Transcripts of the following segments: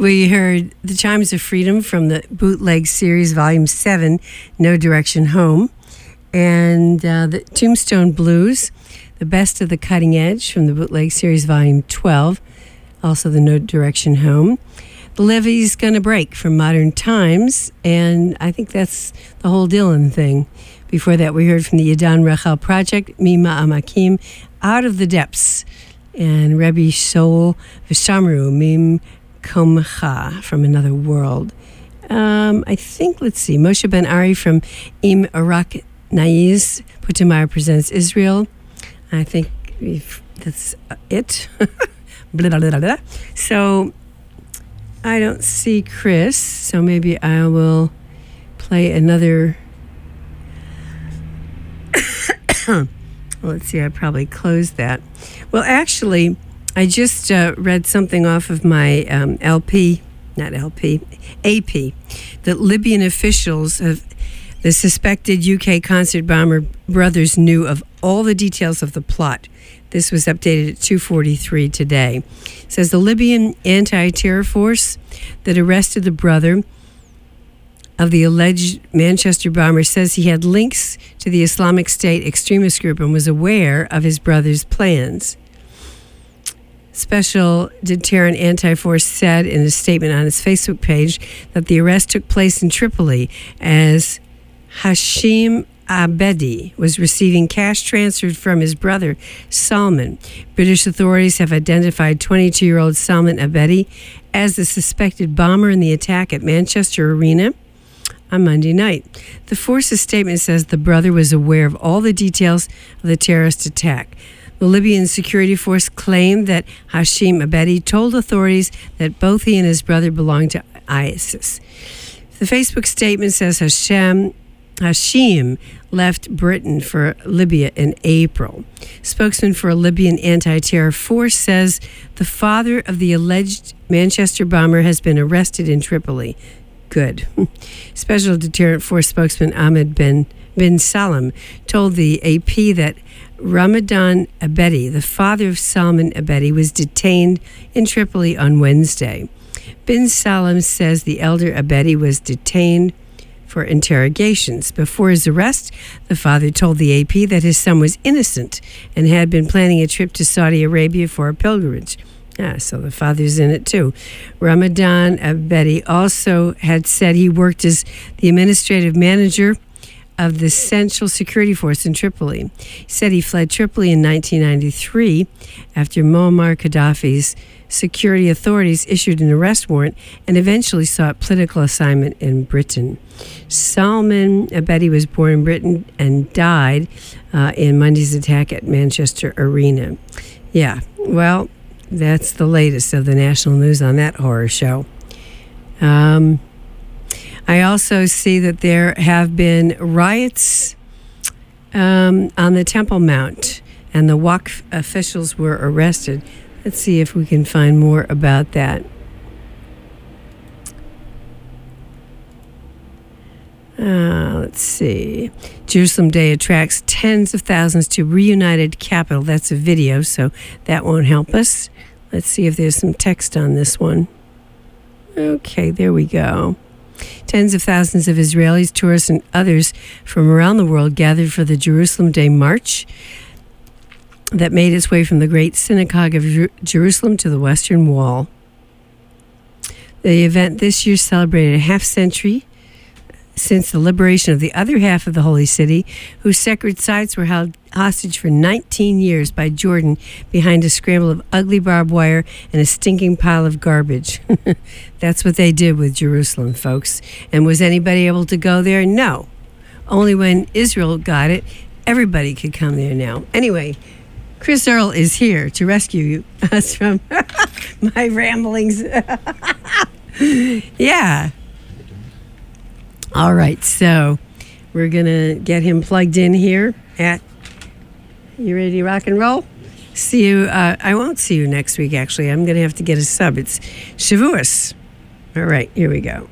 We heard The Chimes of Freedom from the Bootleg Series, Volume 7, No Direction Home. And the Tombstone Blues, The Best of the Cutting Edge from the Bootleg Series, Volume 12, also the No Direction Home. The Levee's Gonna Break from Modern Times, and I think that's the whole Dylan thing. Before that, we heard from the Yadan Rachel Project, Mima Amakim, Out of the Depths, and Rebbe Soul Vishamru, Mim Komcha, from Another World. I think, let's see, Moshe Ben Ari from Im Arak Naiz, Putimar Presents Israel. I think that's it. Blah, blah, blah, blah. So, I don't see Chris, so maybe I will play another. Let's see, I probably closed that. Well, actually, I just read something off of my AP, that Libyan officials of the suspected UK concert bomber brothers knew of all the details of the plot. This was updated at 2:43 today. It says the Libyan anti-terror force that arrested the brother of the alleged Manchester bomber says he had links to the Islamic State extremist group and was aware of his brother's plans. Special Deterrent Anti-Force said in a statement on its Facebook page that the arrest took place in Tripoli as Hashim Abedi was receiving cash transferred from his brother, Salman. British authorities have identified 22-year-old Salman Abedi as the suspected bomber in the attack at Manchester Arena on Monday night. The force's statement says the brother was aware of all the details of the terrorist attack. The Libyan security force claimed that Hashim Abedi told authorities that both he and his brother belonged to ISIS. The Facebook statement says Hashim left Britain for Libya in April. Spokesman for a Libyan anti-terror force says the father of the alleged Manchester bomber has been arrested in Tripoli. Good. Special Deterrent Force spokesman Ahmed bin Salam told the AP that Ramadan Abedi, the father of Salman Abedi, was detained in Tripoli on Wednesday. Bin Salam says the elder Abedi was detained for interrogations. Before his arrest, the father told the AP that his son was innocent and had been planning a trip to Saudi Arabia for a pilgrimage. So the father's in it too. Ramadan Abedi also had said he worked as the administrative manager of the Central Security Force in Tripoli. He said he fled Tripoli in 1993 after Muammar Gaddafi's security authorities issued an arrest warrant and eventually sought political assignment in Britain. Salman Abedi was born in Britain and died in Monday's attack at Manchester Arena. Yeah, well, that's the latest of the national news on that horror show. I also see that there have been riots on the Temple Mount, and the Waqf officials were arrested. Let's see if we can find more about that. Let's see. Jerusalem Day attracts tens of thousands to reunited capital. That's a video, so that won't help us. Let's see if there's some text on this one. Okay, there we go. Tens of thousands of Israelis, tourists, and others from around the world gathered for the Jerusalem Day March that made its way from the Great Synagogue of Jerusalem to the Western Wall. The event this year celebrated a half-century since the liberation of the other half of the Holy City, whose sacred sites were held hostage for 19 years by Jordan behind a scramble of ugly barbed wire and a stinking pile of garbage. That's what they did with Jerusalem, folks. And was anybody able to go there? No. Only when Israel got it, everybody could come there now. Anyway, Chris Earl is here to rescue us from my ramblings. Yeah. All right, so we're going to get him plugged in here at... You ready to rock and roll? See you... I won't see you next week, actually. I'm going to have to get a sub. It's Shavuos. All right, here we go.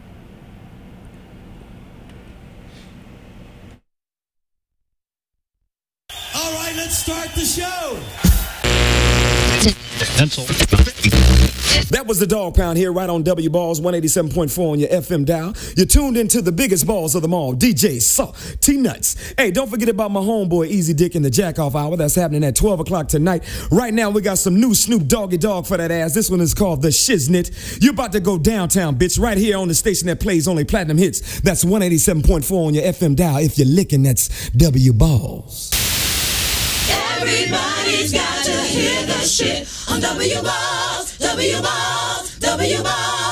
All right, let's start the show. Pencil. That was the Dog Pound here right on W Balls 187.4 on your FM dial. You're tuned into the biggest balls of them all, DJ Saw T-Nuts. Hey, don't forget about my homeboy Easy Dick in the Jack Off Hour. That's happening at 12 o'clock tonight. Right now, we got some new Snoop Doggy Dogg for that ass. This one is called The Shiznit. You're about to go downtown, bitch, right here on the station that plays only platinum hits. That's 187.4 on your FM dial. If you're licking, that's W Balls. Everybody's got to hear the shit on W Balls, W Balls, W Balls.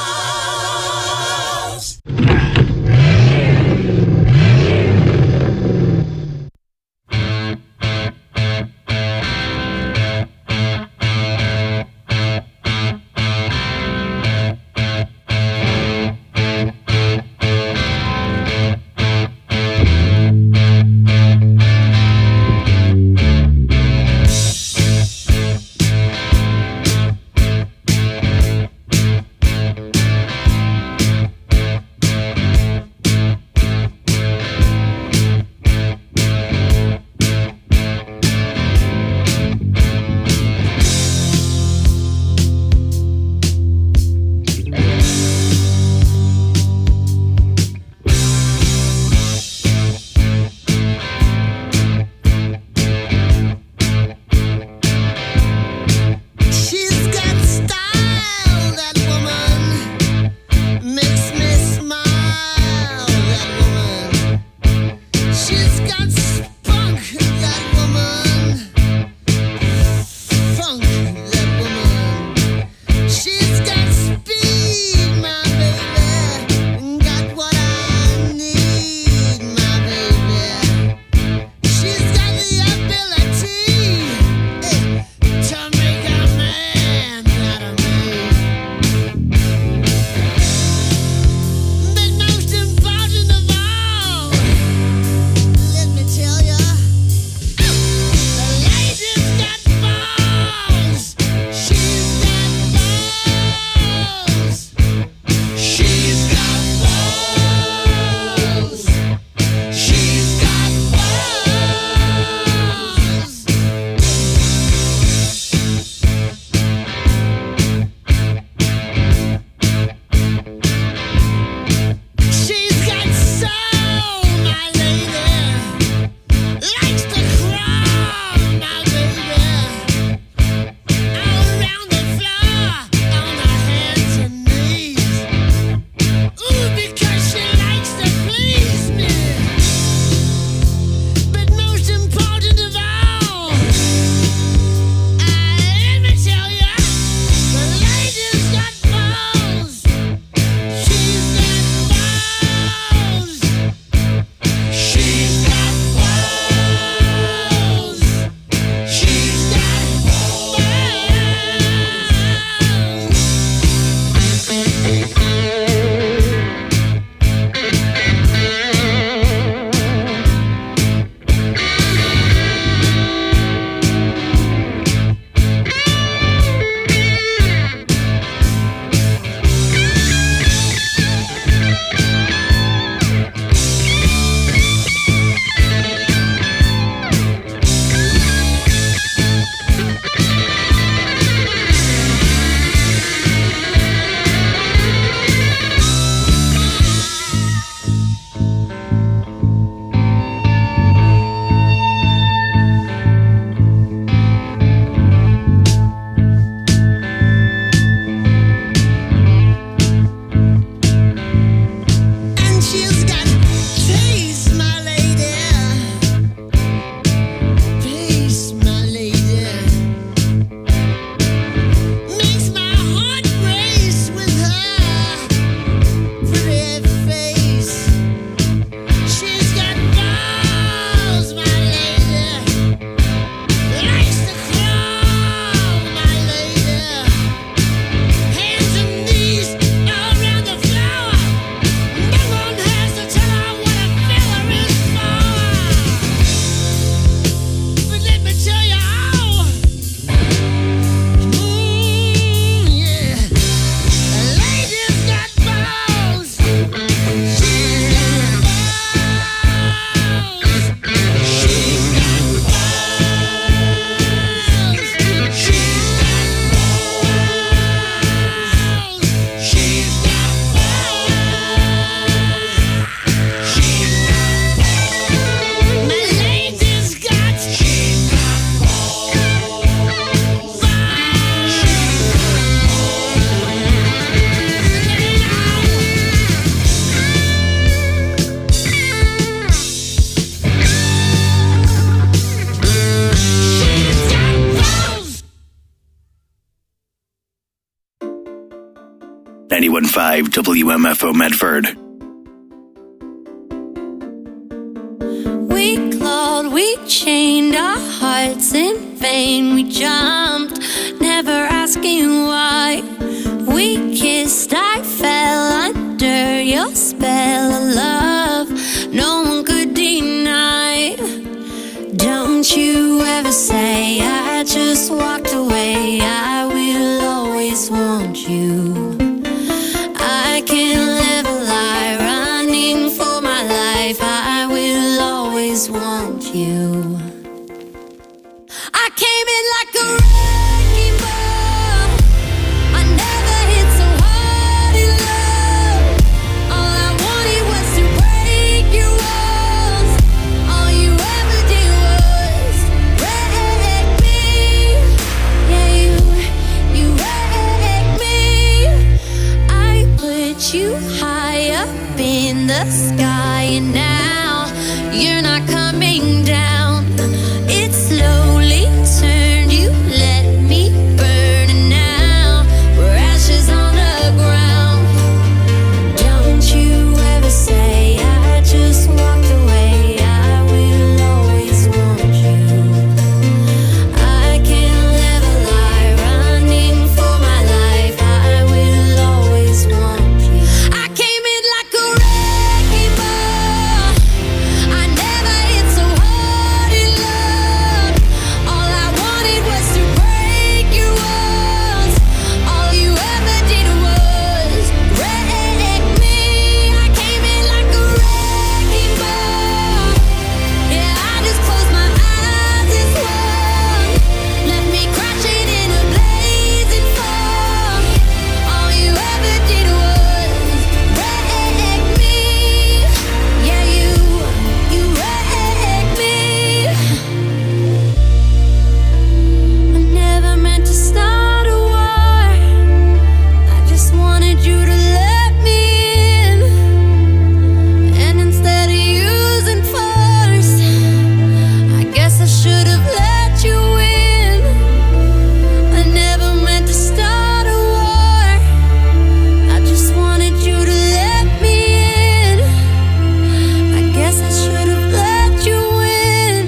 91.5 WMFO Medford. We clawed, we chained our hearts in vain. We jumped, never asking why. We kissed, I fell under your spell of love no one could deny. Don't you ever say I just walked away. I will always want you. I can't live a lie, running for my life. I will always want you. I came in like a wrecking ball. I never hit so hard in love. All I wanted was to break your walls. All you ever did was wreck me. Yeah, you wrecked me. I put you high up in the sky, and now you're not coming down. It slowly turned, you let me burn, and now we're ashes on the ground. Don't you ever say I just walked away. I will always want you. I can't live a lie, running for my life. I will always want you. I came in like a wrecking ball. I never hit so hard in love. All I wanted was to break your walls. All you ever did was wreck me. I came in like a wrecking ball. Yeah, I just closed my eyes and swung. Left me crashing in a blazing fall. All you ever did was wreck me. Yeah, you wrecked me. I never meant to start a war. I just wanted you to let me in. And instead of using force, I guess I should have let you in. I never meant to start a war. I just wanted you to let me in. I guess I should have let you in.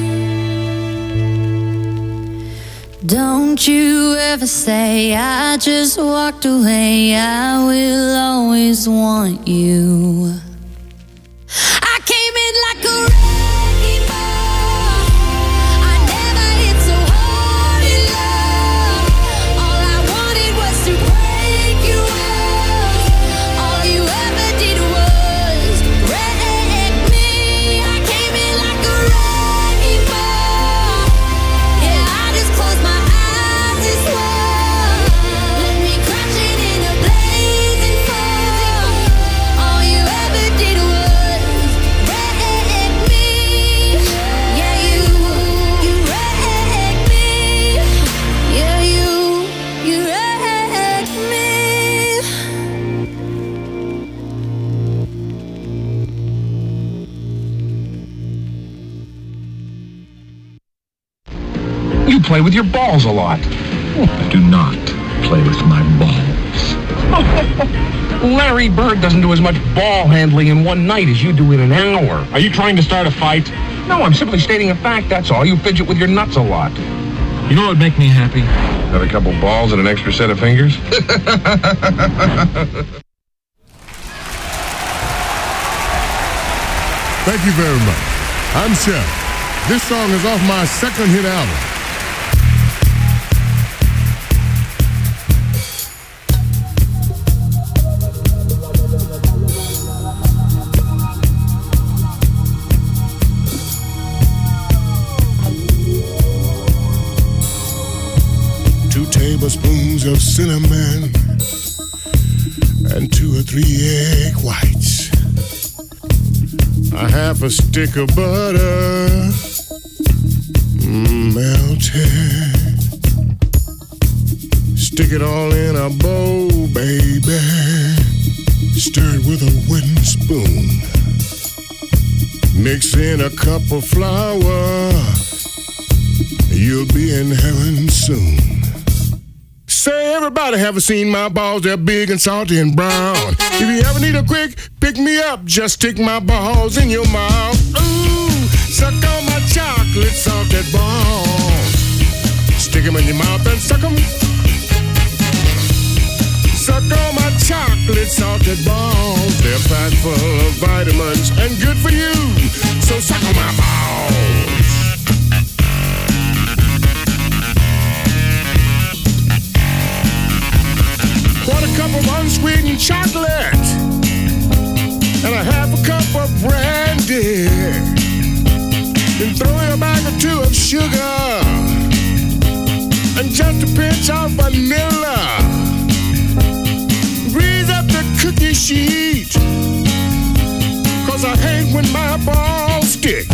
Don't you ever say I just walked away. I will always want you. I came in like a wrecking ball. I never hit so hard in love. All I wanted was to break your walls. All you ever did was wreck me. I came in like a wrecking ball. Yeah, I just closed my eyes and swung. Left me crashing in a blazing fall. All you ever did was wreck me. Yeah, you wrecked me. Yeah, you wrecked me. You play with your balls a lot. I do not play with my balls. Larry Bird doesn't do as much ball handling in one night as you do in an hour. Are you trying to start a fight? No, I'm simply stating a fact, that's all. You fidget with your nuts a lot. You know what would make me happy? Have a couple balls and an extra set of fingers? Thank you very much. I'm Chef. This song is off my second hit album. Tablespoons of cinnamon and 2 or 3 egg whites, a half a stick of butter melted. Stick it all in a bowl, baby. Stir it with a wooden spoon. Mix in a cup of flour. You'll be in heaven soon. Say, everybody haven't seen my balls, they're big and salty and brown. If you ever need a quick pick-me-up, just stick my balls in your mouth. Ooh, suck on my chocolate salted balls. Stick them in your mouth and suck them. Suck on my chocolate salted balls. They're packed full of vitamins and good for you. So suck on my balls. Quarter cup of unsweetened chocolate and a half a cup of brandy. Then throw in a bag or two of sugar and just a pinch of vanilla. Grease up the cookie sheet, 'cause I hate when my balls stick.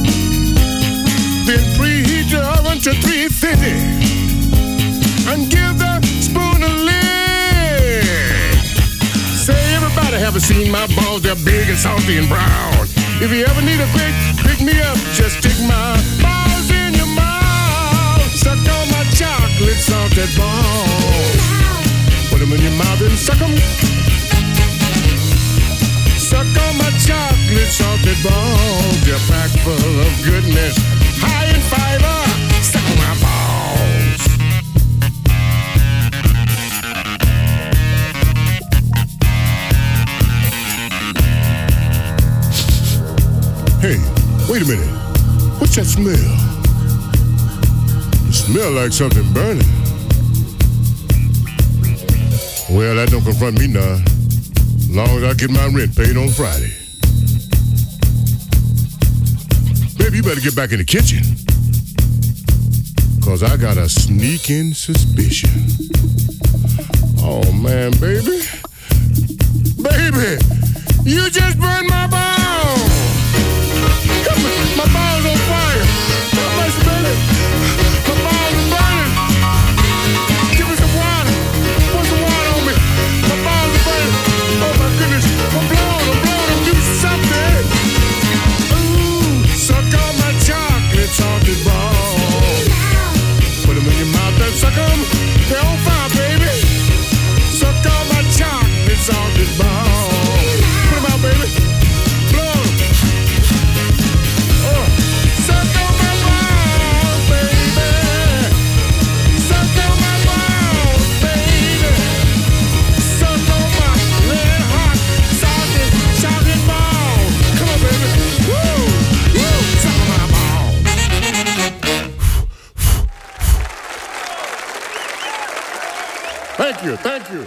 Then preheat the oven to 350 and give the spoon a lick. Say, everybody haven't seen my balls, they're big and salty and brown. If you ever need a quick pick-me-up, just stick my balls in your mouth. Suck on my chocolate salted balls. Put them in your mouth and suck them. Suck on my chocolate salted balls. They're packed full of goodness, high in fiber. Suck on my balls. Hey, wait a minute. What's that smell? It smells like something burning. Well, that don't confront me now. As long as I get my rent paid on Friday. Baby, you better get back in the kitchen. 'Cause I got a sneaking suspicion. Oh, man, baby. Baby, you just burned my balls. Come on, my balls on fire. How much, baby? My balls are burning. Give me some water. Put some water on me. My balls are burning. Oh my goodness. I'm blowing. Do something. Ooh, suck on my chocolate salted balls. Put them in your mouth and suck them. They're on fire, baby. Suck on my chocolate salted balls. Put them out, baby. Blow them. Oh, suck on my balls, baby. Suck on my balls, baby. Suck on my red hot salted chocolate balls. Come on, baby. Woo, woo. Suck on my balls. Thank you.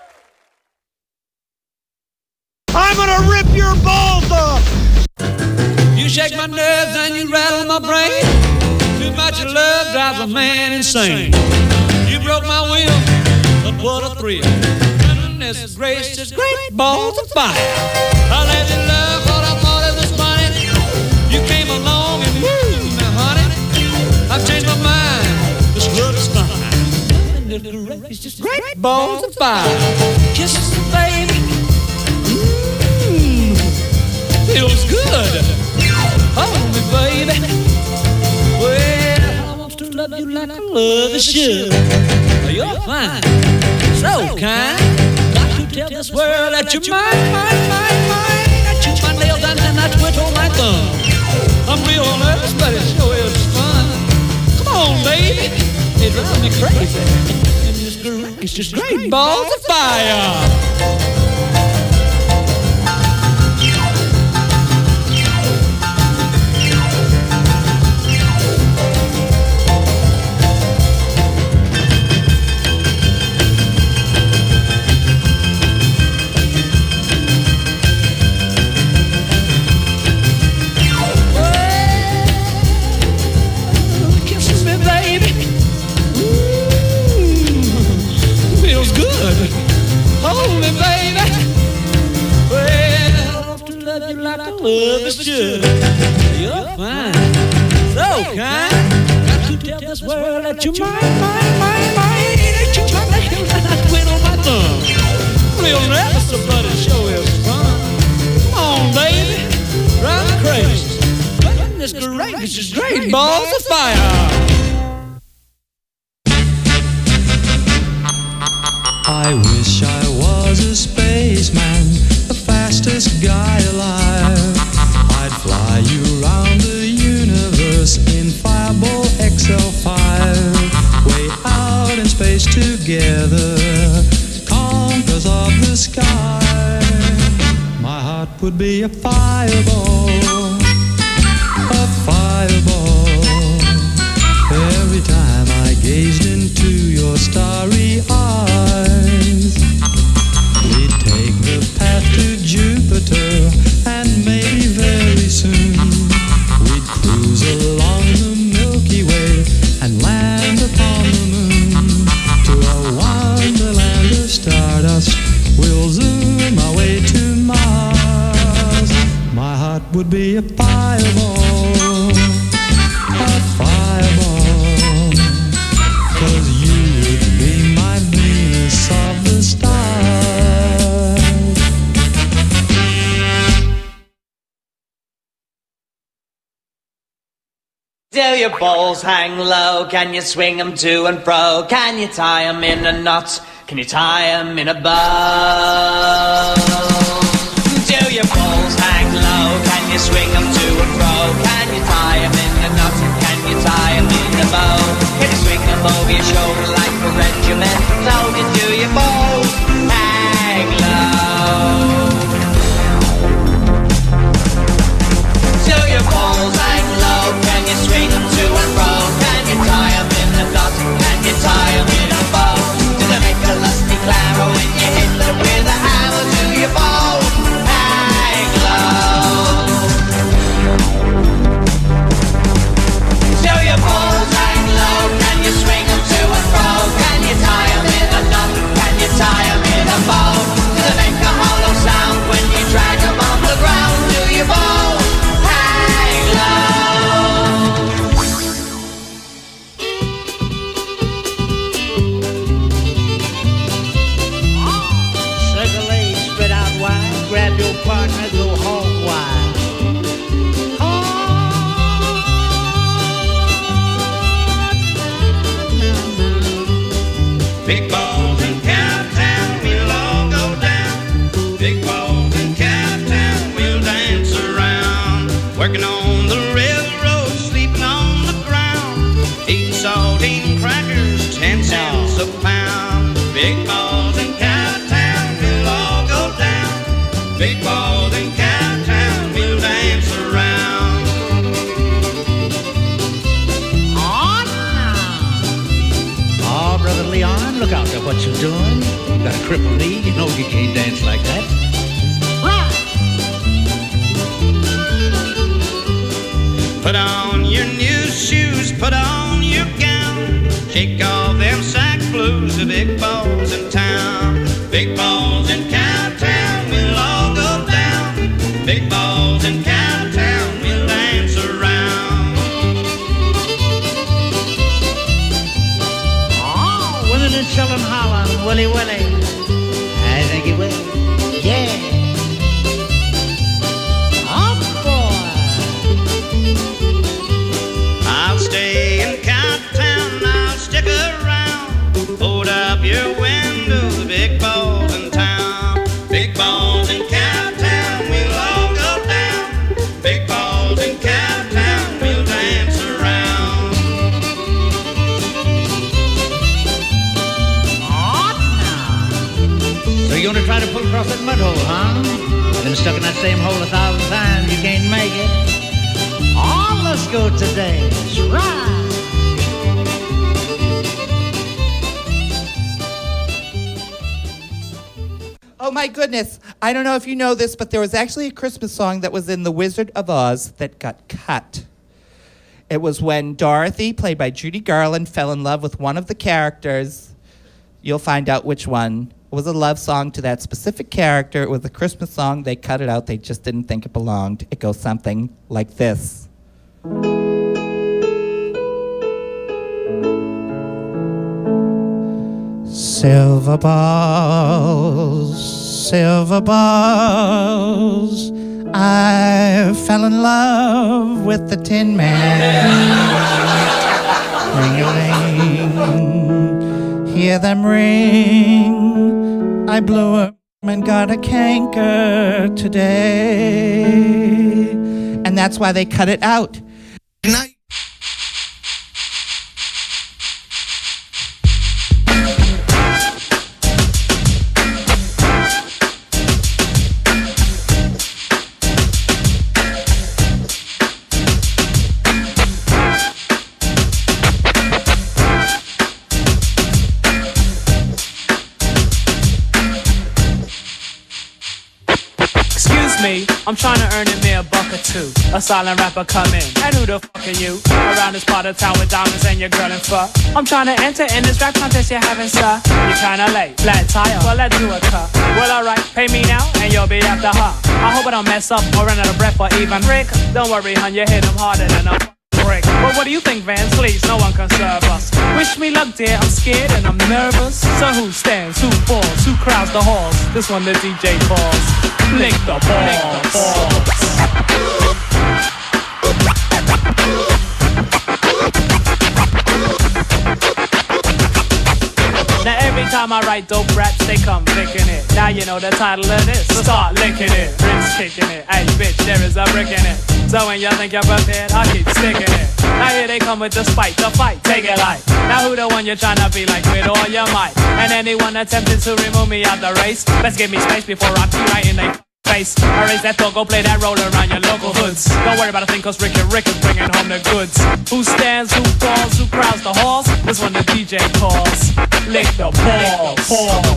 I'm gonna rip your balls off! You shake my nerves and you rattle my brain. Too much of love drives a man insane. You broke my will, but what a thrill. Goodness gracious, great balls of fire. I let you love what I thought it was funny. You came along and woo, now honey, I've changed my mind. This love is fine. It's just great balls of fire. Kisses, baby. Feels good. Hold me, baby. Well, I want to love you like I love the should. You're fine, so kind. Got to tell this world that you're mine. I chew my nails down and I twiddle my thumb. I'm real nervous, but it sure is fun. Come on, baby. It drives me crazy. It's just great balls of fire. Hold me, baby. Well, I want to love you like I love the should. You're fine, so kind. Got to tell this world that you're mine. That you my nails and I twiddle my thumb. Real nervous, but it sure is fun. Come on, baby, drive me crazy. Goodness gracious, great balls of fire. I wish I was a spaceman, the fastest guy alive. I'd fly you around the universe in Fireball XL5. Way out in space together, conquerors of the sky. My heart would be a fireball, a fireball. Every time I gazed into your starry eyes, we'd take the path to Jupiter, and maybe very soon we'd cruise along the Milky Way and land upon the moon. To a wonderland of stardust, we'll zoom our way to Mars. My heart would be a fireball, a fireball, 'cause you would be my Venus of the stars. Do your balls hang low? Can you swing them to and fro? Can you tie them in a knot? Can you tie them in a bow? Do your balls hang low? Can you swing them to and fro? Can you tie them in a knot? Can you tie them in a bow? Can you swing them over your shoulder like a regiment? How do your balls hang low? Do your balls hang low? Can you swing them to and fro? Can you tie them in a knot? Can you tie them in a bow? Do they make a lusty clamor when you hit them with a hammer? Do your balls hang low? Do your balls hang low? Can you swing them to and fro? Can you tie them in a knot? Can you tie them in a bow? Do they make a hollow sound when you drag them on the ground? Do your balls hang low? Circle A, spread out wide. Grab your partner, go hog wild. Big balls in Cowtown, we'll all go down. Big balls in Cowtown, we'll dance around. Working on the railroad, sleeping on the ground. Eating saltine crackers, 10 cents a pound. Big balls in Cowtown, we'll all go down. Big balls in Cowtown, we'll dance around. Oh, Brother Leon, look out there, what you doing? You got a crippled knee, you know you can't dance like that. Put on your new shoes, put on your gown. Shake off them sack blues, the big balls in town. Big balls in Cowtown, we'll all go down. Big balls in Cowtown, we'll dance around. Oh, winning and chillin' hollin', Willy Willy. I think he will. Yeah. Oh, boy. I'll stay in Cowtown, I'll stick around. Hold up your window, the big balls in town. Big balls in Cowtown, we'll all go down. Big balls in Cowtown, we'll dance around. So you're gonna try to pull across that mud hole, huh? You've been stuck in that same hole 1,000 times, you can't make it. Oh, let's go today. That's right. Oh my goodness. I don't know if you know this, but there was actually a Christmas song that was in The Wizard of Oz that got cut. It was when Dorothy, played by Judy Garland, fell in love with one of the characters. You'll find out which one. It was a love song to that specific character. It was a Christmas song. They cut it out. They just didn't think it belonged. It goes something like this. Silver balls, I fell in love with the Tin Man. Ring-a-ling, he hear them ring. I blew up and got a canker today. And that's why they cut it out. I'm trying to earn me a buck or two. A silent rapper come in, and who the fuck are you? Around this part of town with diamonds and your girl and fuck. I'm trying to enter in this rap contest you're having, sir. You're kinda late, flat tire, well let's do a cut. Well alright, pay me now, and you'll be after her. I hope I don't mess up or run out of breath or even Rick. Don't worry, hun, you hit him harder than a brick. But what do you think, Vance? Please, no one can serve us. Wish me luck, dear, I'm scared and I'm nervous. So who stands, who falls, who crowds the halls? This one the DJ calls. Lick the balls. Now every time I write dope raps, they come licking it. Now you know the title of this, so start licking it. Bricks kicking it, hey bitch, there is a brick in it. So when you think you're prepared, I'll keep sticking it. Now here they come with the spite, the fight, take it light. Now who the one you're trying to be like with all your might? And anyone attempting to remove me out the race, let's give me space before I pee right in their face. I raise that dog, go play that roll around your local hoods. Don't worry about a thing, cause Rick is bringing home the goods. Who stands, who falls, who crowds the halls? This one the DJ calls. Lick the balls.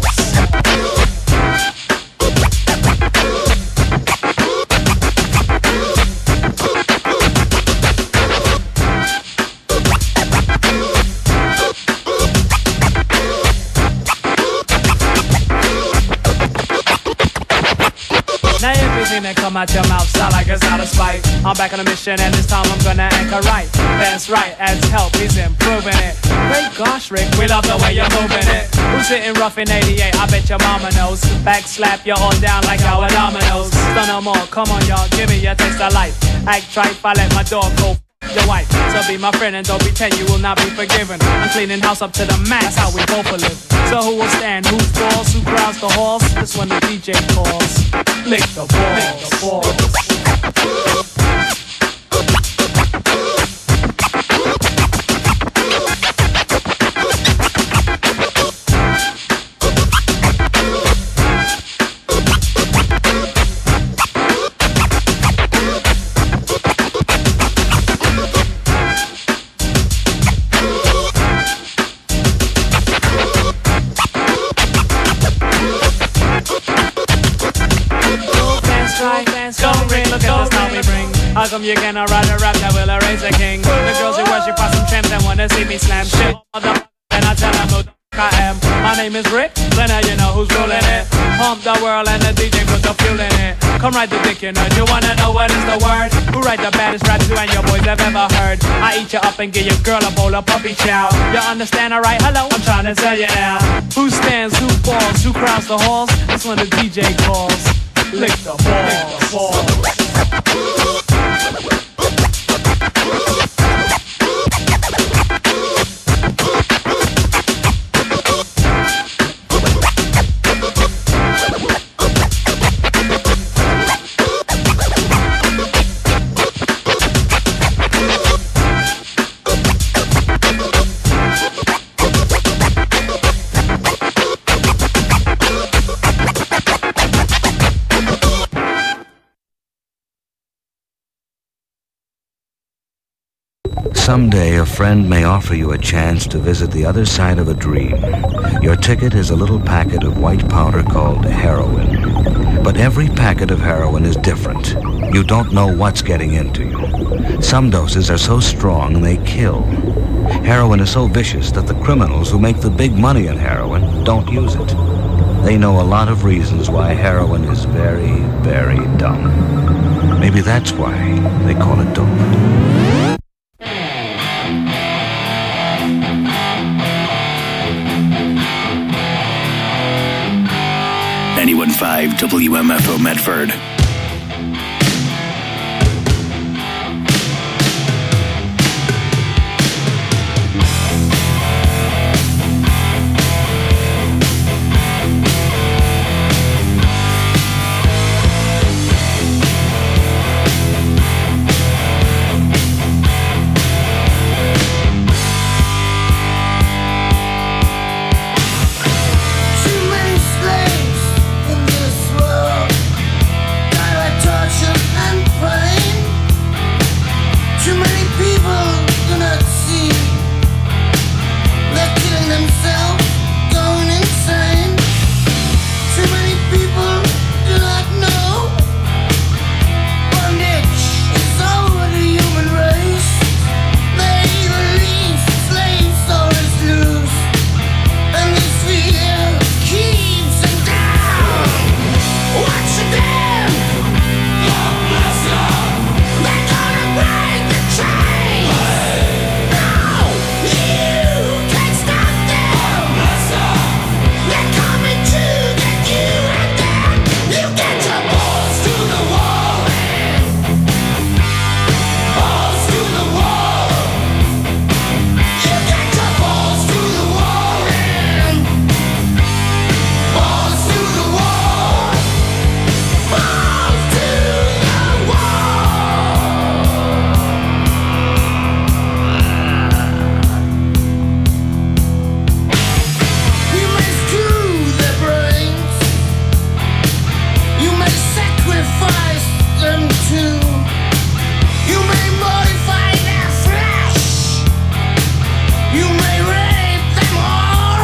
Now everything that come out your mouth sound like it's out of spite. I'm back on a mission and this time I'm gonna anchor right. That's right, as help, he's improving it. Great gosh, Rick, we love the way you're moving it. Who's sitting rough in 88? I bet your mama knows. Back slap you all down like our dominoes. Stun no more, come on y'all, give me your taste of life. Act tripe, I let my dog go your wife. So be my friend and don't pretend you will not be forgiven. I'm cleaning house up to the max, how we both will live. So who will stand, who falls, who crowds the halls? This one the DJ calls. Lick the balls. Lick the balls. How come you cannot write a rap that will erase a king? The girls who worship are some tramps and wanna see me slam shit. And I tell them who the f*** I am. My name is Rick, so now you know who's ruling it. Pump the world and the DJ put the fuel in it. Come write the dick, you know. You wanna know what is the word? Who write the baddest raps you and your boys have ever heard? I eat you up and give your girl a bowl of puppy chow. You understand, alright? Hello, I'm trying to tell you now. Who stands, who falls, who crowds the halls? That's when the DJ calls. Lick the balls. Someday a friend may offer you a chance to visit the other side of a dream. Your ticket is a little packet of white powder called heroin. But every packet of heroin is different. You don't know what's getting into you. Some doses are so strong they kill. Heroin is so vicious that the criminals who make the big money in heroin don't use it. They know a lot of reasons why heroin is very, very dumb. Maybe that's why they call it dope. 91.5 WMFO Medford. You may sacrifice them too. You may modify their flesh. You may rape them all.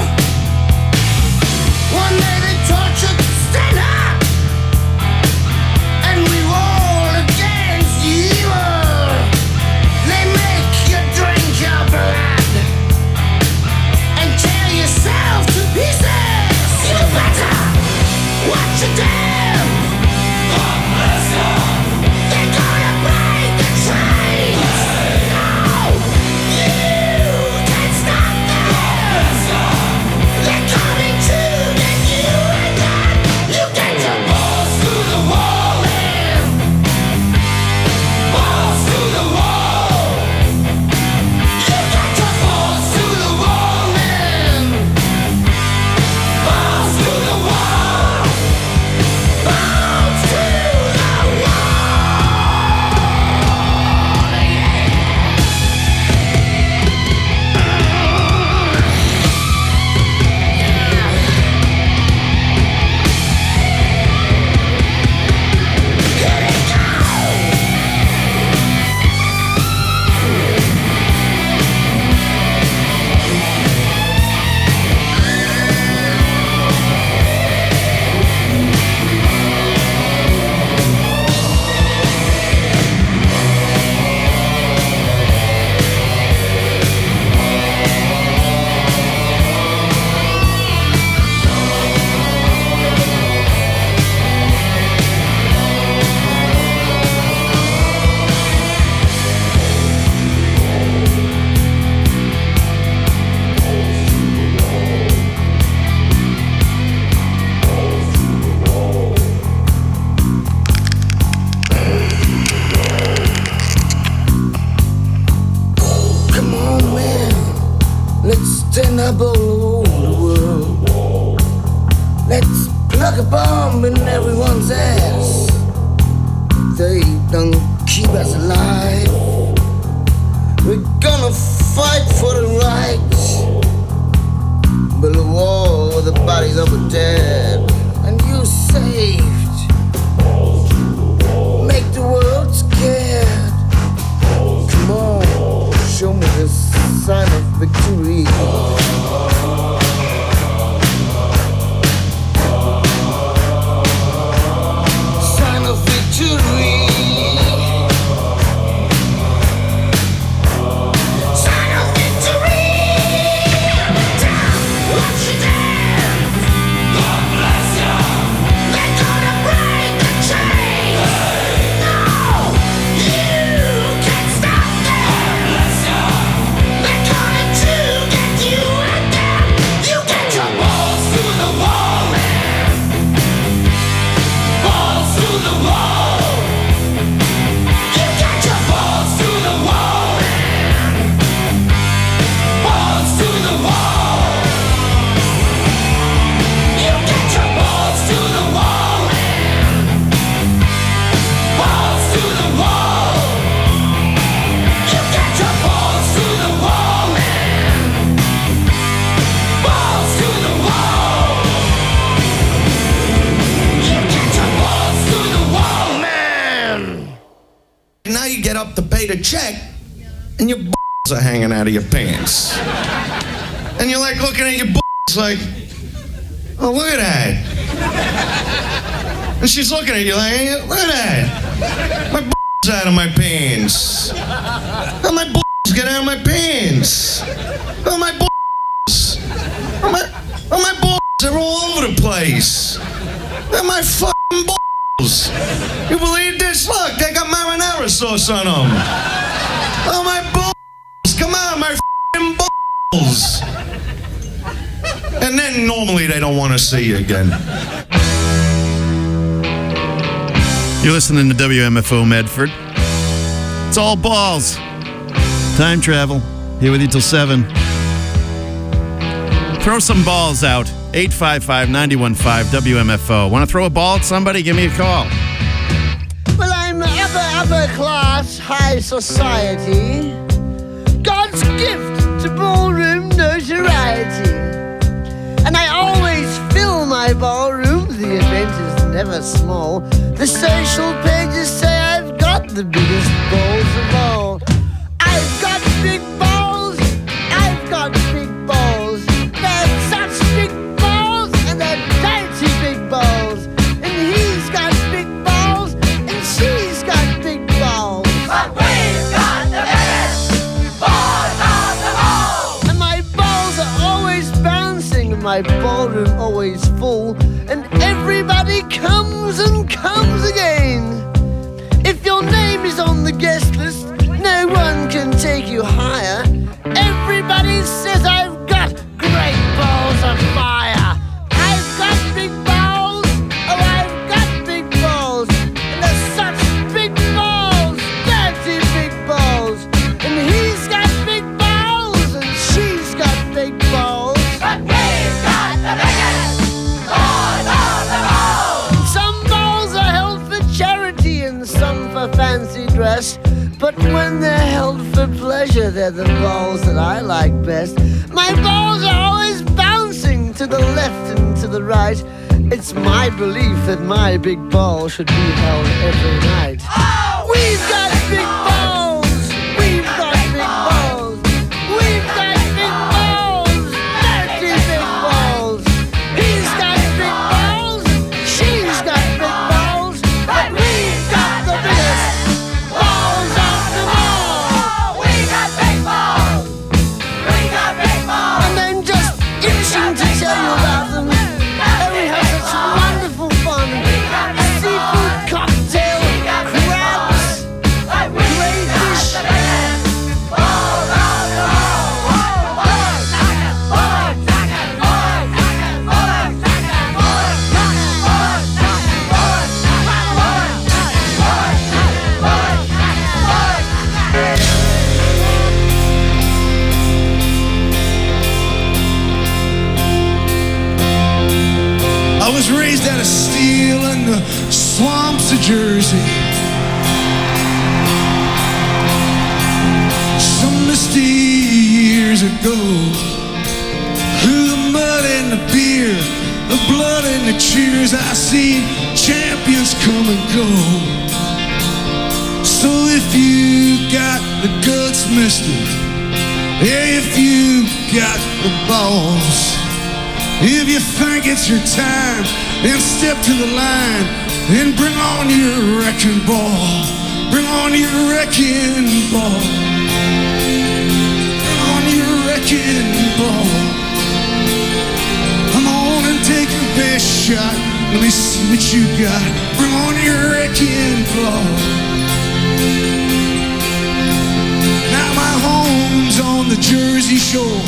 One day they tortured, stand up, and revolt against evil. They make you drink your blood and tear yourself to pieces. You better watch your damn. God bless you. They're gonna break the chains. No, you can't stop them. God bless you. They're coming to get you, and then you get your balls through the wall. And balls through the wall. You got your balls through the wall, man. Balls through the wall. Balls through the Come on, man. Let's stand up all over the world. Let's plug a bomb in everyone's ass. They don't keep us alive. We're gonna fight for the right. Build a wall with the bodies of the dead. And you saved. Make the world scared. Come on, show me the sign of victory. Sign of victory. Sign of victory. Down, watch your damn. God bless you. They're gonna break the chains. No, you can't stop them. God bless you. They're coming to get you, and then you get your balls through the wall, man. Balls through the wall. You got your balls through the wall, man. Balls through the wall. You got your balls through the wall, man. Balls through the wall. You got your balls through the wall, man. Balls through the wall. You got your balls through the wall, man. Now you get up to pay the check, and your balls are hanging out of your pants. And you're like looking at your balls like, oh, look at that. And she's looking at you like, hey, look at that. My balls out of my pants. Oh, my balls get out of my pants. Oh, my balls. Oh, my balls are all over the place. They're my fucking balls. You believe this? Look, they got marinara sauce on them. Oh, my balls. Come on, my fucking balls. And then normally they don't want to see you again. You're listening to WMFO Medford. It's all balls. Time travel. Here with you till 7. Throw some balls out. 855-915 WMFO. Want to throw a ball at somebody? Give me a call. Well, I'm upper class, high society. God's gift to ballroom notoriety. And I always fill my ballroom, the event is never small. The social pages say I've got the biggest balls of all. I've got big balls, I've got big balls. They're such big balls, and they're dainty big balls. And he's got big balls, and she's got big balls. But we've got the biggest balls of them all. And my balls are always bouncing, and my ballroom always full. And everybody comes and comes again. If your name is on the guest list, no one can take you higher. Everybody says I've got great balls of fire. I've got big balls, oh I've got big balls. And they're such big balls, dirty big balls. And he's got big balls, and she's got big balls. But we've got the biggest balls of them all. Some balls are held for charity and some for fancy dress. But when they're held for pleasure, they're the balls that I like best. My balls are always bouncing to the left and to the right. It's my belief that my big ball should be held every night. Oh, we've got big balls! We've got big balls! We've got big balls! Dirty big balls! He's got big balls! She's got big balls! But we've got the biggest balls of them all! we got big balls. We got big balls. And I'm just itching to tell you about them. Oh, we have such wonderful fun. Seafood cocktail, crabs, crayfish. Balls of them I was raised out of steel in the swamps of Jersey. Some misty years ago, through the mud and the beer, the blood and the cheers, I seen champions come and go. So if you got the guts, mister, yeah, if you got the balls, if you think it's your time, then step to the line and bring on your wrecking ball. Bring on your wrecking ball. Bring on your wrecking ball. Come on and take your best shot. Let me see what you got. Bring on your wrecking ball. Now my home's on the Jersey Shore,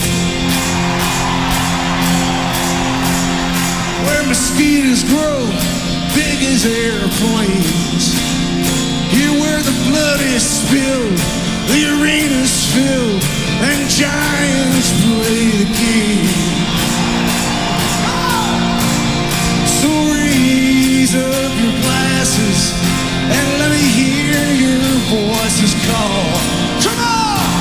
where mosquitoes grow big as airplanes. Here where the blood is spilled, the arena's filled, and giants play the game. So raise up your glasses and let me hear your voices call. Come on!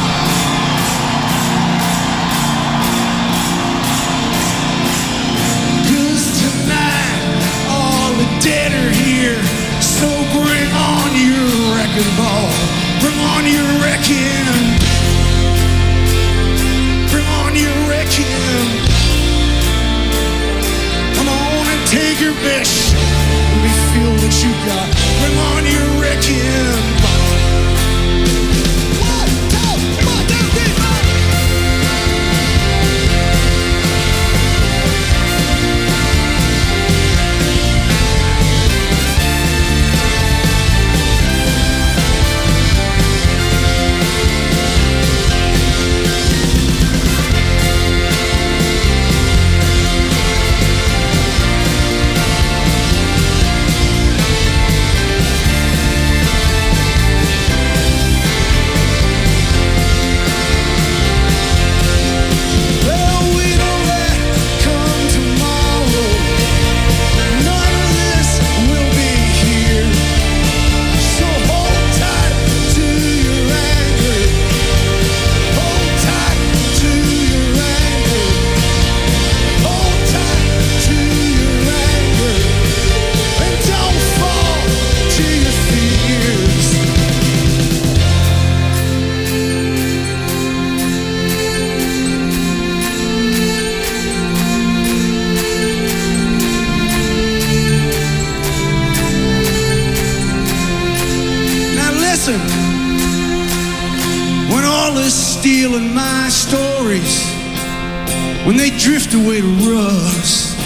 Dead are here, so bring on your wrecking ball. Bring on your wrecking. Bring on your wrecking. Come on and take your best shot. Let me feel what you got. Bring on your wrecking ball. listen. When all is steel in my stories, when they drift away to rust,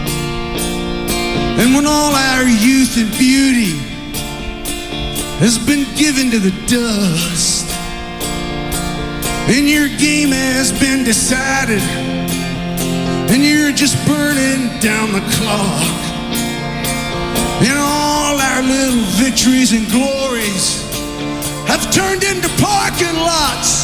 and when all our youth and beauty has been given to the dust, and your game has been decided, and you're just burning down the clock, and all our little victories and glories have turned into parking lots.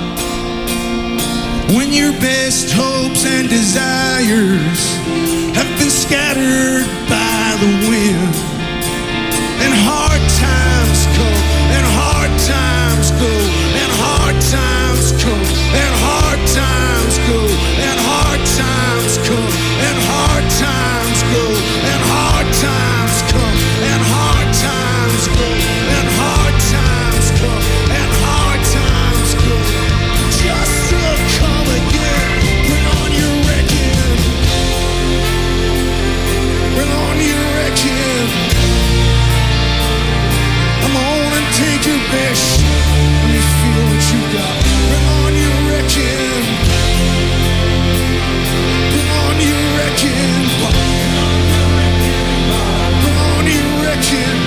When your best hopes and desires have been scattered by the wind, and hard times come, and hard times go, and hard times come, and hard times go, and hard times come, and hard times go, and hard times come, and hard times go, and hard times come, and hard times go, just to come again. Bring on your wrecking, bring on your wrecking. Come on and take your best. Let me feel what you got. Bring on your wrecking, bring on your wrecking, bring on your wrecking,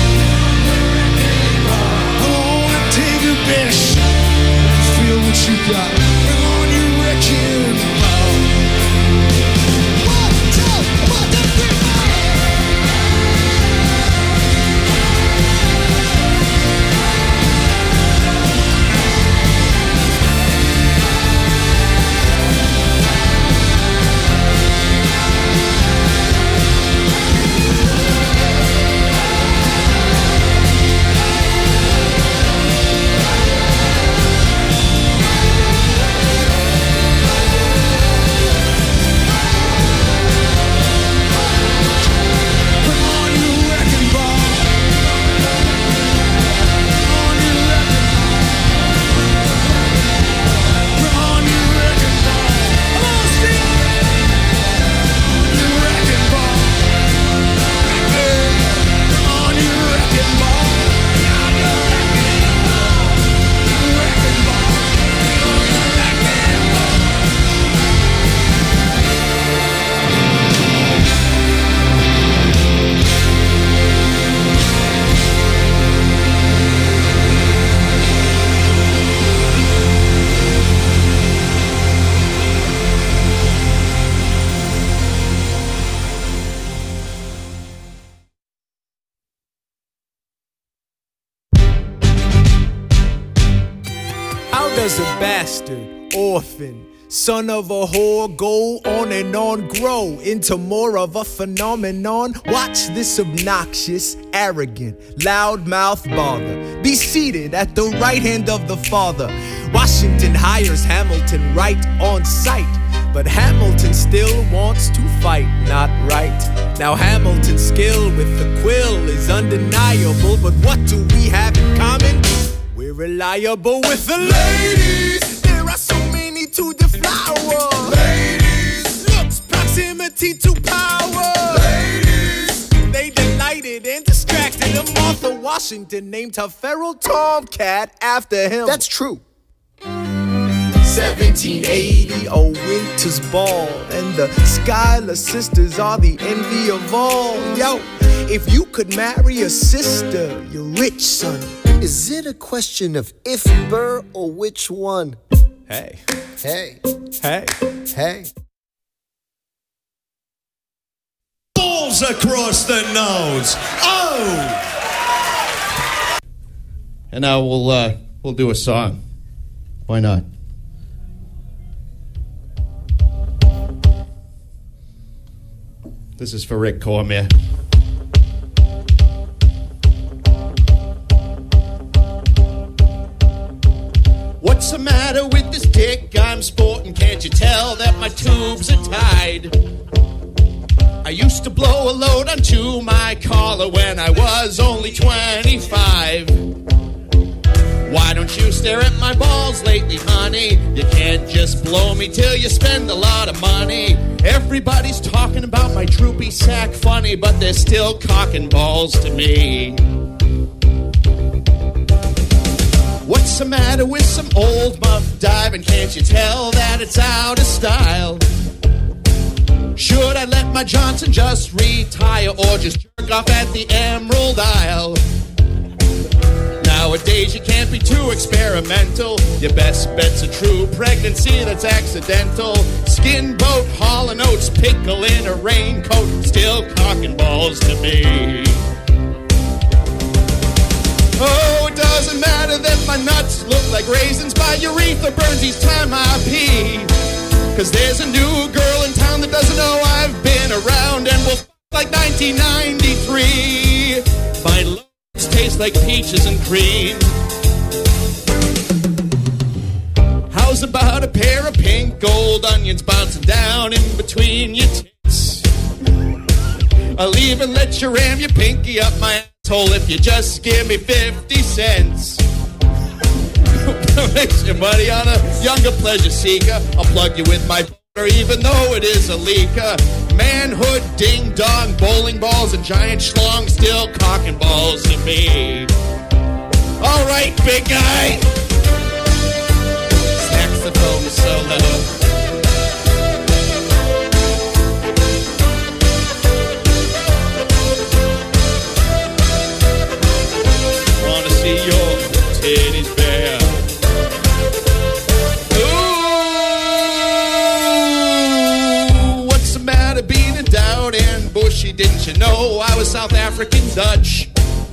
come on and take your best. Let me feel what you got. Bring on your wrecking. 1, 2, 1, 2, 3, 4. Does a bastard, orphan, son of a whore go on and on, grow into more of a phenomenon? Watch this obnoxious, arrogant, loudmouth bother be seated at the right hand of the Father. Washington hires Hamilton right on sight, but Hamilton still wants to fight, not right. Now Hamilton's skill with the quill is undeniable, but what do we have in common? We're reliable with the ladies. There are so many to deflower. Ladies. Looks, proximity to power. Ladies. They delighted and distracted. And Martha Washington named her feral tomcat after him. That's true. 1780, a winter's ball, and the Schuyler sisters are the envy of all. Yo, if you could marry a sister, you're rich, son. Is it a question of if Burr or which one? Hey. Hey. Hey. Hey. Balls across the nose. Oh! And now we'll do a song. Why not? This is for Rick Cormier. What's the matter with this dick I'm sporting? Can't you tell that my tubes are tied? I used to blow a load onto my collar when I was only 25. Why don't you stare at my balls lately, honey? You can't just blow me till you spend a lot of money. Everybody's talking about my droopy sack funny, but they're still cocking balls to me. What's the matter with some old muff diving? Can't you tell that it's out of style? Should I let my Johnson just retire or just jerk off at the Emerald Isle? Nowadays you can't be too experimental. Your best bet's a true pregnancy that's accidental. Skin boat, Hall & Oates, pickle in a raincoat, still cocking balls to me. Oh, it doesn't matter that my nuts look like raisins. My urethra burns each time I pee. Cause there's a new girl in town that doesn't know I've been around and will like 1993. My lungs taste like peaches and cream. How's about a pair of pink gold onions bouncing down in between your tits? I'll even let you ram your pinky up my asshole if you just give me 50 cents. Makes your money on a younger pleasure seeker. I'll plug you with my boner even though it is a leaker. Manhood, ding dong, bowling balls and giant schlong, still cocking balls to me. All right, big guy. Saxophone solo. Wanna see your titties bare? Ooh, what's the matter being endowed and bushy? Didn't you know I was South African Dutch?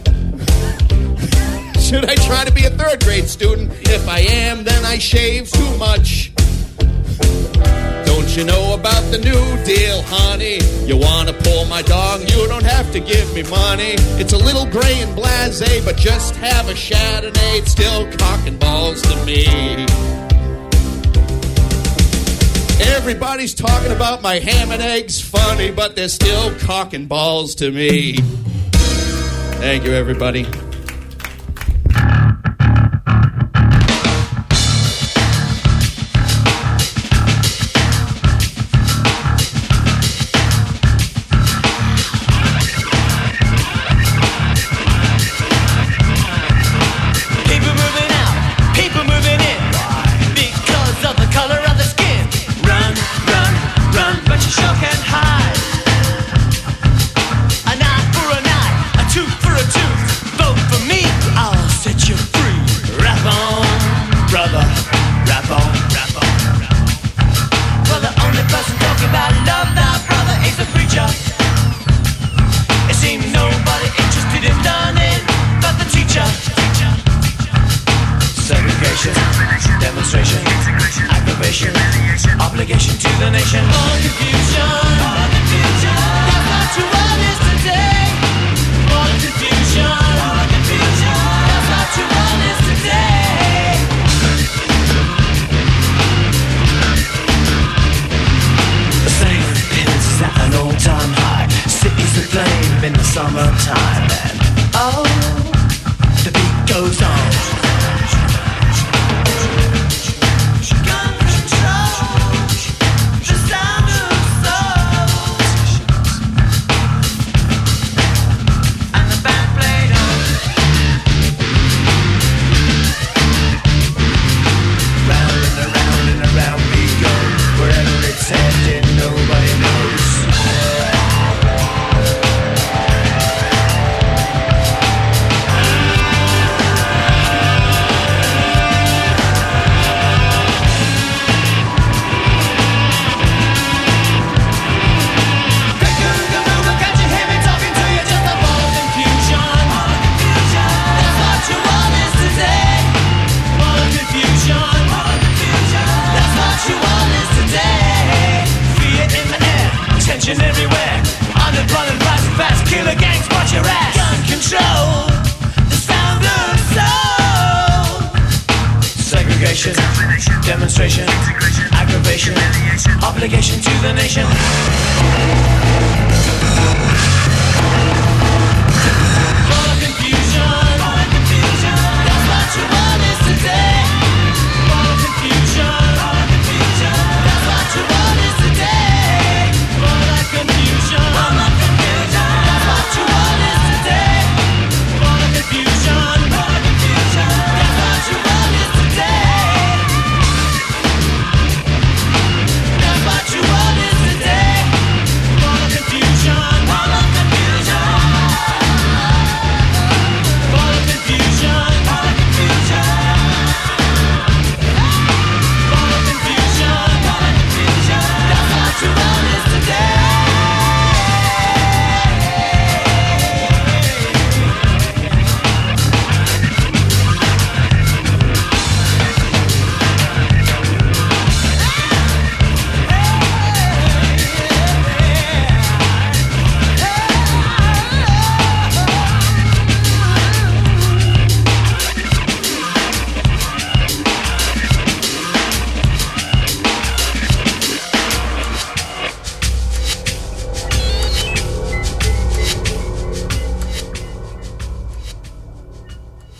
Should I try to be a third grade student? If I am, then I shave too much. Don't you know about the New Deal, honey? You wanna pull my dog, you don't have to give me money. It's a little gray and blasé, but just have a Chardonnay. It's still cocking balls to me. Everybody's talking about my ham and eggs funny, but they're still cocking balls to me. Thank you, everybody. Demonstration, aggravation, obligation to the nation. That's what you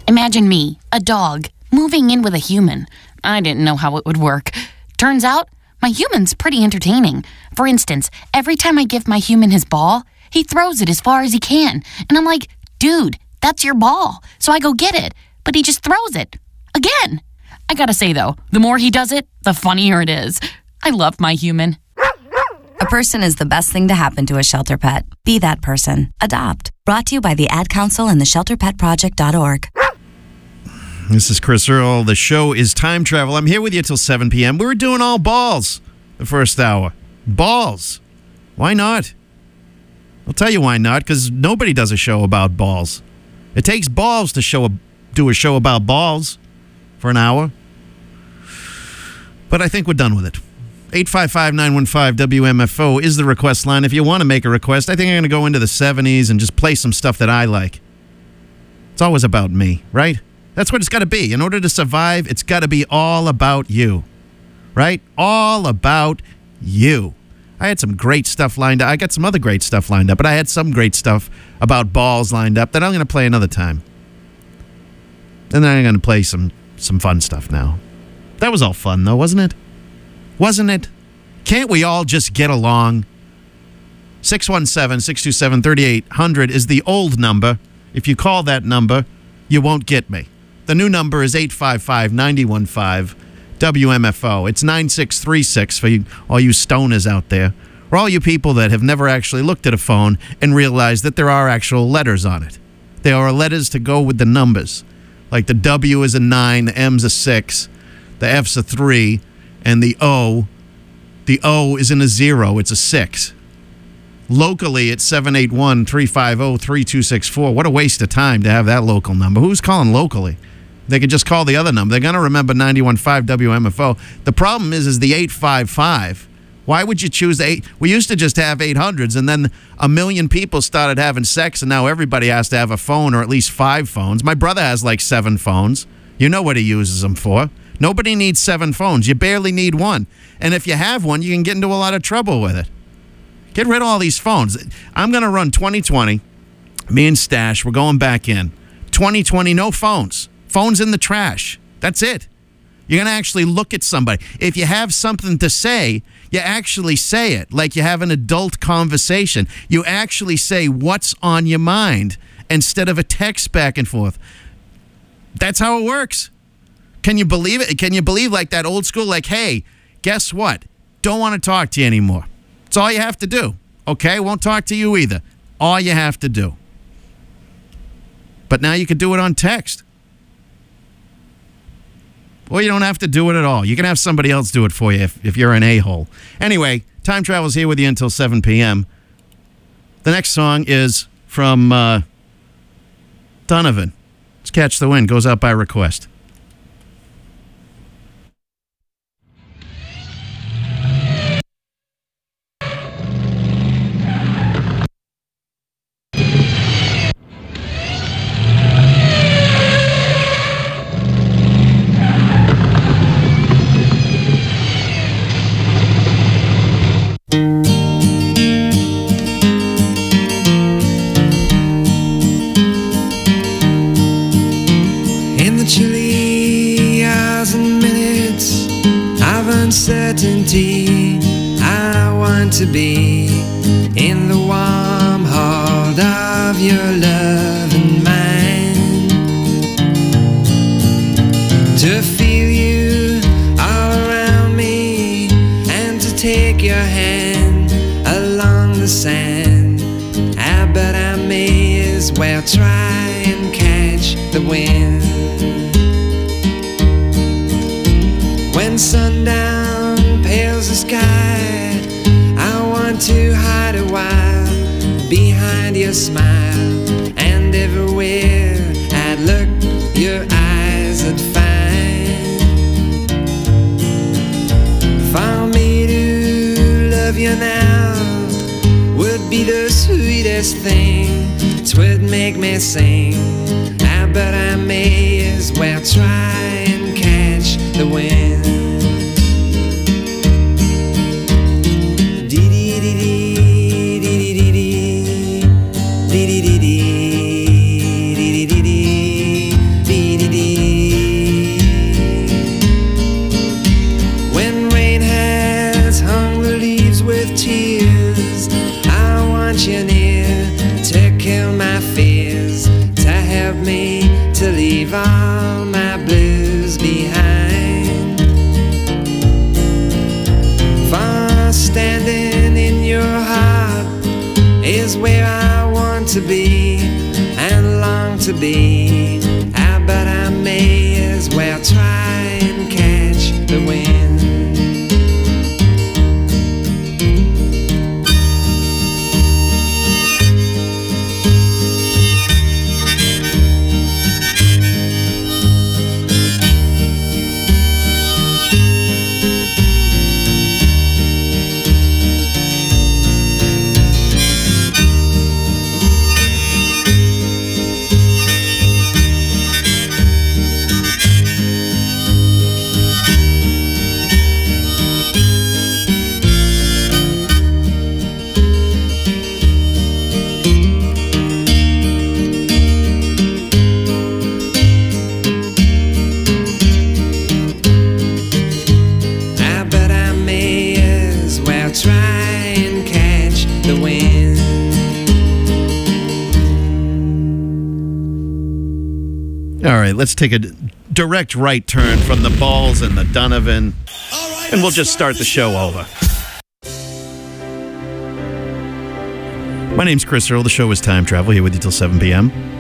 Imagine me, a dog, moving in with a human. I didn't know how it would work. Turns out, my human's pretty entertaining. For instance, every time I give my human his ball, he throws it as far as he can. And I'm like, dude, that's your ball. So I go get it. But he just throws it. Again. I gotta say, though, the more he does it, the funnier it is. I love my human. A person is the best thing to happen to a shelter pet. Be that person. Adopt. Brought to you by the Ad Council and the ShelterPetProject.org. This is Chris Earl. The show is Time Travel. I'm here with you till 7 p.m. We were doing all balls the first hour. Balls. Why not? I'll tell you why not, because nobody does a show about balls. It takes balls to do a show about balls for an hour. But I think we're done with it. 855-915-WMFO is the request line. If you want to make a request, I think I'm going to go into the 70s and just play some stuff that I like. It's always about me, right? That's what it's got to be. In order to survive, it's got to be all about you, right? All about you. I had some great stuff lined up. I got some other great stuff lined up, but I had some great stuff about balls lined up that I'm going to play another time. And then I'm going to play some fun stuff now. That was all fun, though, wasn't it? Wasn't it? Can't we all just get along? 617-627-3800 is the old number. If you call that number, you won't get me. The new number is 855-9015-WMFO. It's 9636 for all you stoners out there, or all you people that have never actually looked at a phone and realized that there are actual letters on it. There are letters to go with the numbers. Like the W is a 9, the M's a 6, the F's a 3, and the O isn't a 0, it's a 6. Locally, it's 781-350-3264. What a waste of time to have that local number. Who's calling locally? They could just call the other number. They're going to remember 91.5 WMFO. The problem is the 855. Why would you choose the 8? We used to just have 800s, and then a million people started having sex, and now everybody has to have a phone or at least 5 phones. My brother has like 7 phones. You know what he uses them for. Nobody needs 7 phones. You barely need one. And if you have one, you can get into a lot of trouble with it. Get rid of all these phones. I'm going to run 2020. Me and Stash, we're going back in. 2020, no phones. Phones in the trash. That's it. You're going to actually look at somebody. If you have something to say, you actually say it like you have an adult conversation. You actually say what's on your mind instead of a text back and forth. That's how it works. Can you believe it? Can you believe like that old school, like, hey, guess what? Don't want to talk to you anymore. That's all you have to do. Okay? Won't talk to you either. All you have to do. But now you can do it on text. Or you don't have to do it at all. You can have somebody else do it for you if you're an a-hole. Anyway, Time Travel's here with you until 7 p.m. The next song is from Donovan. It's Catch the Wind. Goes out by request. Uncertainty, I want to be in the warm heart of your love and mine, to feel you all around me and to take your hand along the sand. But I may as well try and catch the wind. When sundown pales the sky, I want to hide a while behind your smile, and everywhere I'd look, your eyes I'd find. For me to love you now would be the sweetest thing. 'Twould make me sing. But I may as well try and catch the wind. to be. But I may as well try and catch the wind. All right, let's take a direct right turn from the Balls and the Donovan, and we'll just start the show over. My name's Chris Earl. The show is Time Travel, here with you till 7 p.m.